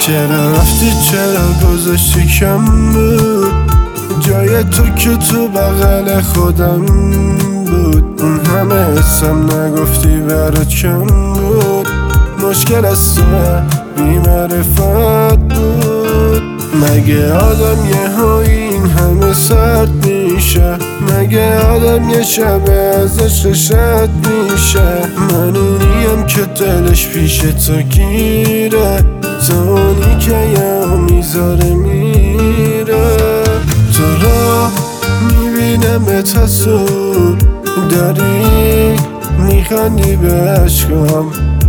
چرا رفتی چرا گذاشتی کم بود جای تو که تو بغل خودم بود اون همه اسم نگفتی برات کم بود مشکل از توه بی‌معرفت بود مگه آدم یه های این همه سرد میشه مگه آدم یه شب ازش رشد میشه من اونیم که دلش پیش تو گیره تو اونی که یه میذاره میره تو را میبینم تصور داری میخندی به عشقم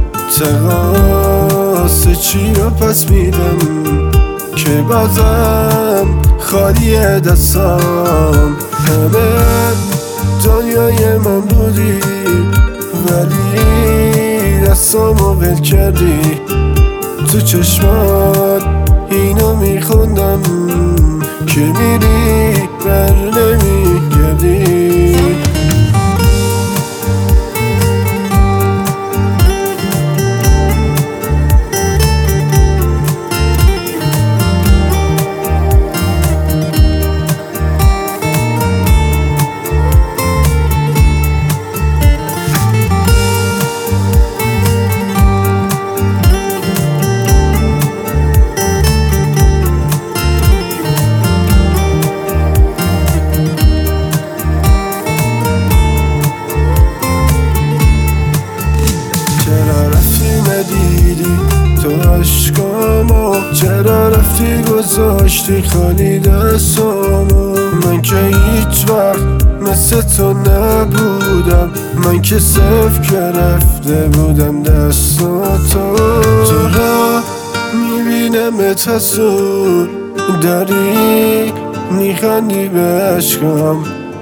تقاس چی رو پس میدم که بازم خالی دستام همه دنیای من بودی ولی دستامو ول کردی تو چشمات اینو میخوندم که میری بر نمیگردی تو عشقامو چرا رفتی گذاشتی خالی دستامو من که هیچ وقت مثل تو نبودم من که صفر گرفته بودم دستاتو تو را میبینم تصور داری میخندی به عشقم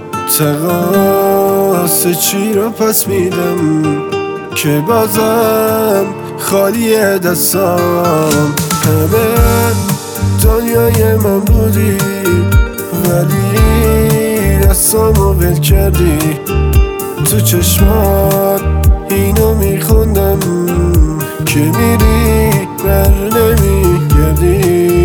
تقاس چی رو پس میدم که بازم خالی دستام همه دنیای من بودی ولی دستامو ول کردی تو چشمات اینو میخوندم که میری بر نمیگردی